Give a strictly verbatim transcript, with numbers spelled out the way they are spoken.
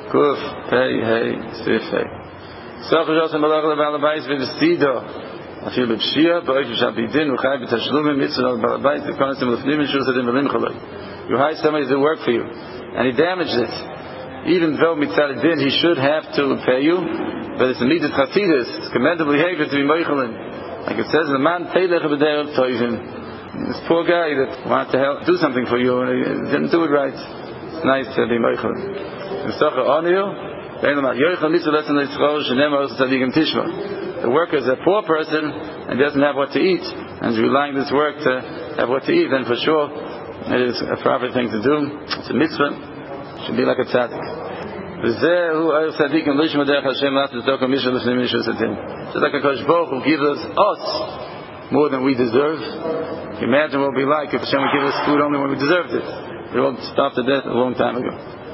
Kuf, Pei, Hey, Sif, Hey. Soch Jos and Balach Balabais with the Sido. I feel the Shia, but if you shall be din, Uchai B'Tashlumim, Mitzvah Balabais, the Konasim of Nivin Shus Adim Belim Chaloi. You hire somebody to work for you, and he damaged it. Even though Mitzvah din, he should have to pay you, but it's a mitzvah Chasidus, it's commendable behavior to be Moichelin. Like it says, the man Teilech B'Derech Toivim. This poor guy that wanted to help do something for you, and he didn't do it right. It's nice to be Moichelin. The worker is a poor person and doesn't have what to eat, and is relying on this work to have what to eat, then for sure it is a proper thing to do. It's a mitzvah. It should be like a tzaddik. Just like a Kosh Baruch who gives us us more than we deserve. Imagine what it would be like if Hashem would give us food only when we deserved it. We all starved to death a long time ago.